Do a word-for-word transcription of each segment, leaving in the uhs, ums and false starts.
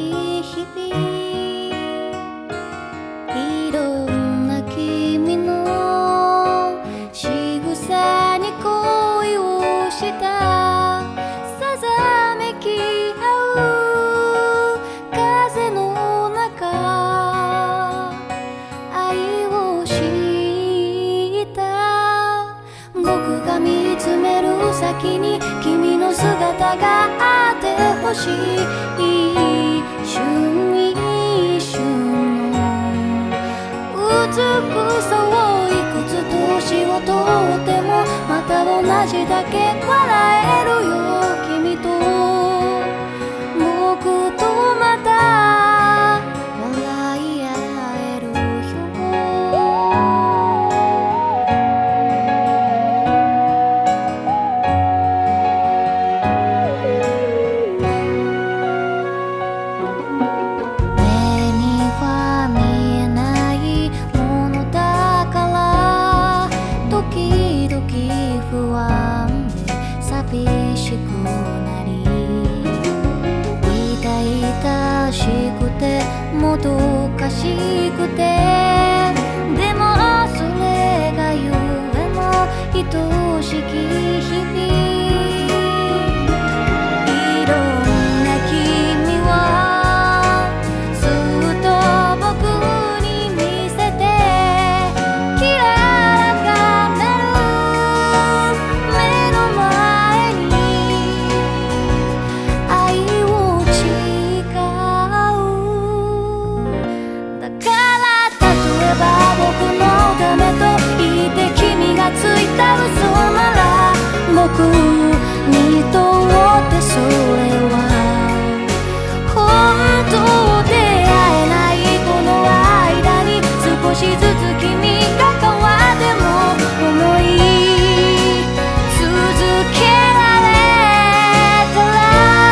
日々、いろんな君の仕草に恋をしたさざめき合う風の中、愛を知った。僕が見つめる先に君の姿があってほしい。一瞬一瞬の美しさをいくつ年をとってもまた同じだけ笑えるよ。君と僕とまた笑い合えるよ。目には見えないものだから時々不安で寂しくなり、痛々しくてもどかしくて、でもそれがゆえの愛しき日々。いろんな君はずっと僕に見せて、きらかなる目の前に愛を誓う。だから例えば僕のためと言って君がついた嘘なら、僕にとってそれは本当出会えないこの間に少しずつ君が変わっても思い続けられたら。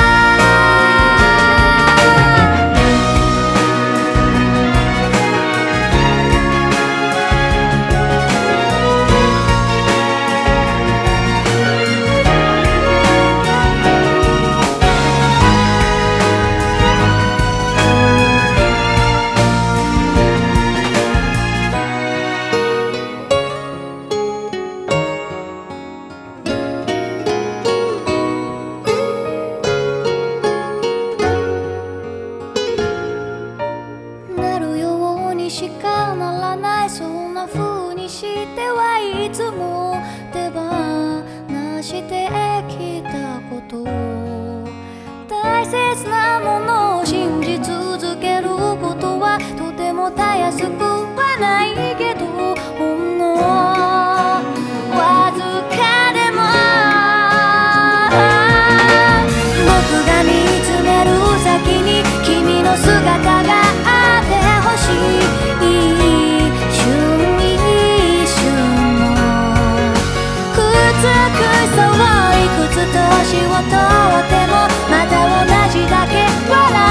なるようにしかならない、そんな風にしてはいつも手放してきたこと。大切なものを信じ続けることはとてもたやすくはないけど、ほんのわずかでも僕が見つめる先に君の姿があってほしい。一瞬一瞬の美しさをいくつ年をとってもまた同じだけ笑